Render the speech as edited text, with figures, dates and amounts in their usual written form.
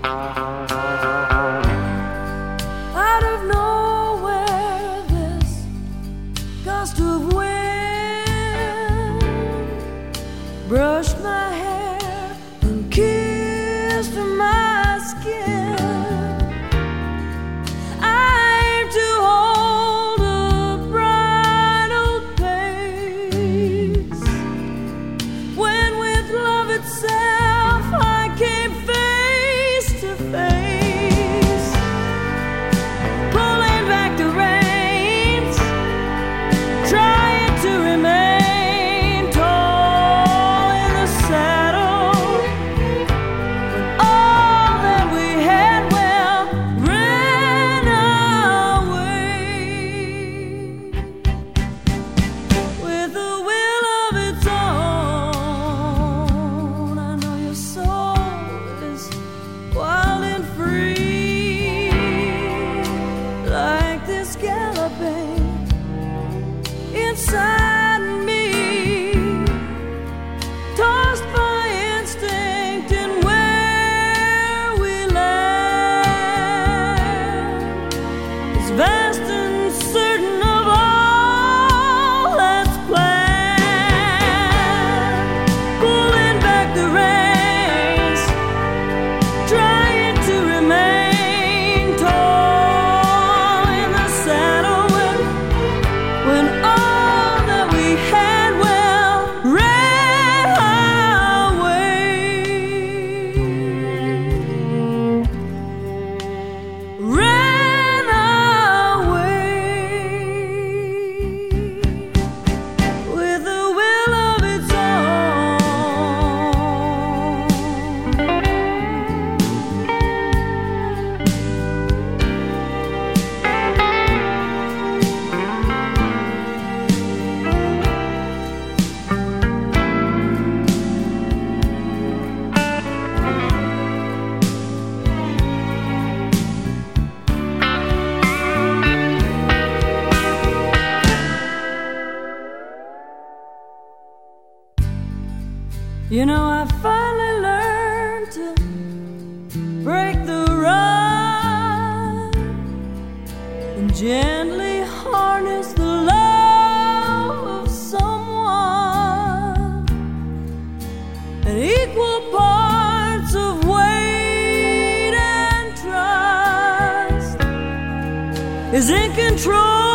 Out of nowhere, this gust of wind brushed my hair and kissed my skin. I aim to hold a bridal pace when with love itself I came face to face, pulling back the reins, trying to remain tall in the saddle, when all that we had, well, ran away. With a will of its own, I know your soul is wild and free, like this galloping inside me, tossed by instinct and where we land is vast and certain of all that's planned, pulling back the reins, trying to remain tall in the saddle, when all that we had, well, ran away. Ran away. With a will of its own. You know, I finally learned to break the run and gently harness the love of someone, at equal parts of wait and trust is in control